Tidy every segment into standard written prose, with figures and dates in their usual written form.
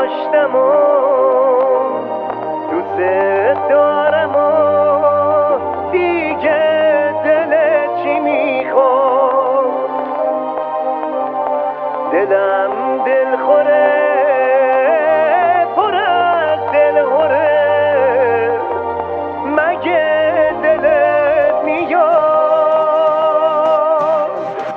داشتم و دوست دارم و دیگه دلت چی میخواد؟ دلم دلخوره پر از دلهوره، مگه دلت میاد؟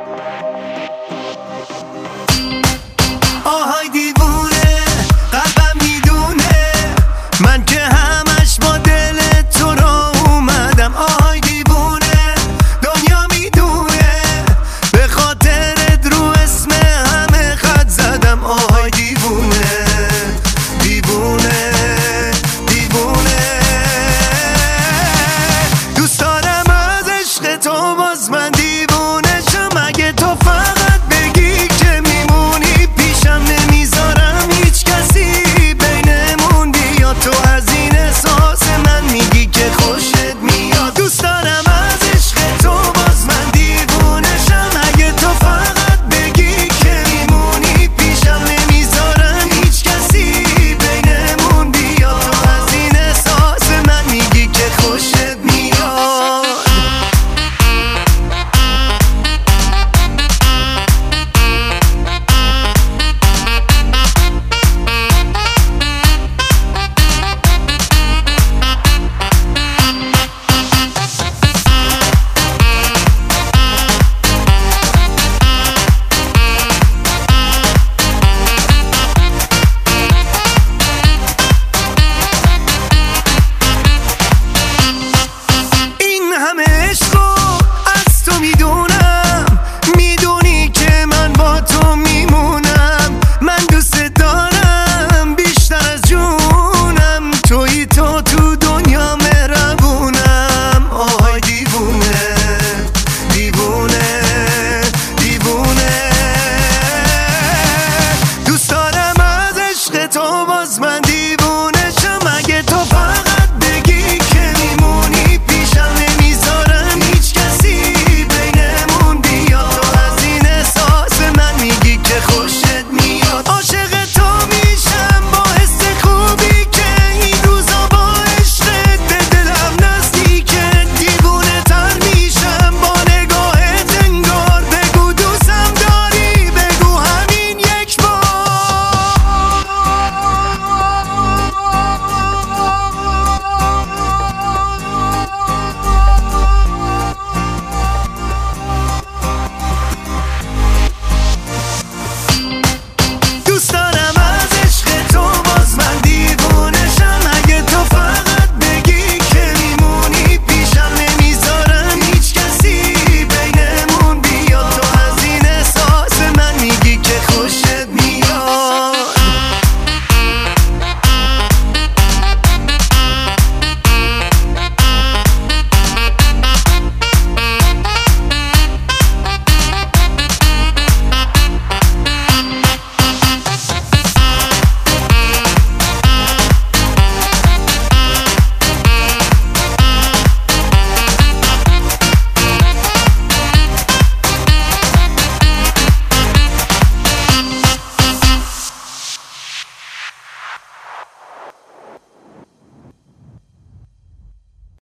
آهای دیوونه قلبم میدونه من که همش با دل تو را اومدم. آهای دیوونه دنیا میدونه به خاطرت رو اسم همه خط زدم. آهای دیوونه دیوونه دیوونه دوست دارم از عشق تو باز من